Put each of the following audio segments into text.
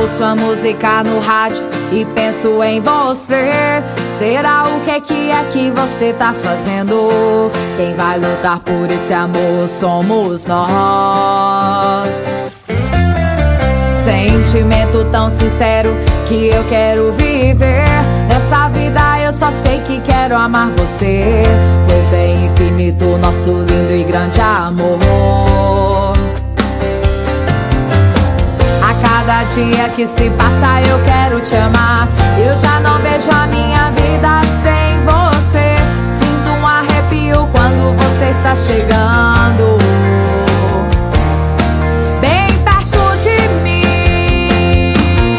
ouço a música no rádio e penso em você. Será o que é que você tá fazendo? Quem vai lutar por esse amor somos nós. Sentimento tão sincero que eu quero viver. Nessa vida eu só sei que quero amar você, pois é infinito nosso lindo e grande amor. A cada dia que se passa eu quero te amar. Eu já não vejo a minha vida sem você. Sinto um arrepio quando você está chegando bem perto de mim.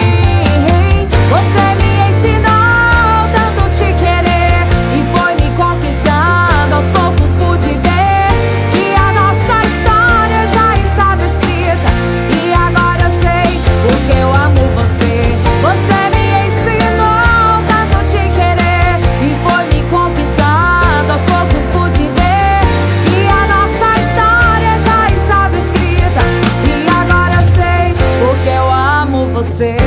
Você me ensinou tanto te querer e foi me conquistando. Aos poucos pude ver que a nossa história já estava escrita. E agora eu sei porque eu amo você. Você me ensinou tanto te querer e foi me conquistando. Aos poucos pude ver que a nossa história já estava escrita. E agora eu sei porque eu amo você.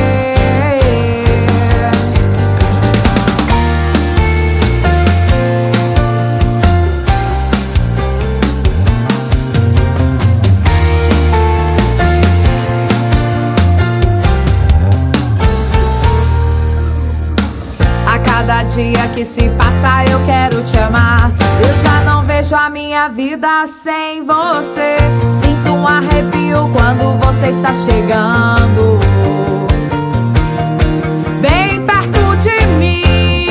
A cada dia que se passa eu quero te amar. Eu já não vejo a minha vida sem você. Sinto um arrepio quando você está chegando bem perto de mim.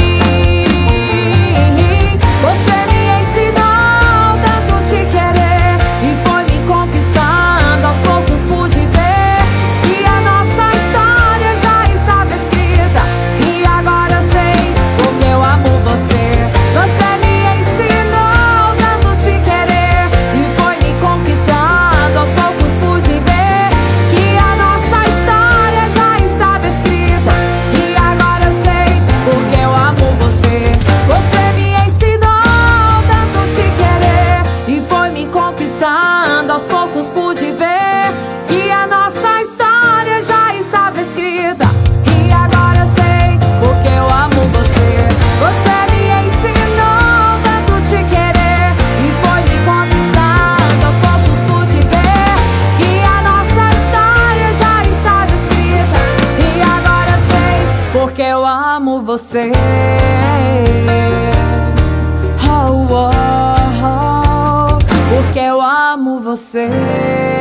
Você me ensinou tanto te querer e foi me conquistando. Aos poucos pude ver que a nossa história já estava escrita. E agora eu sei porque eu amo você. Você me ensinou tanto te querer e foi me conquistando. Aos poucos pude ver que a nossa história já estava escrita. E agora eu sei porque eu amo você. Você me ensinou tanto te querer e foi me conquistando. Aos poucos pude ver que a nossa história já estava escrita. E agora eu sei porque eu amo você. Você me ensinou tanto te querer e foi me conquistando. Aos poucos pude ver que a nossa história já estava escrita. E agora eu sei porque eu amo você. Oh, oh, oh, porque eu amo você.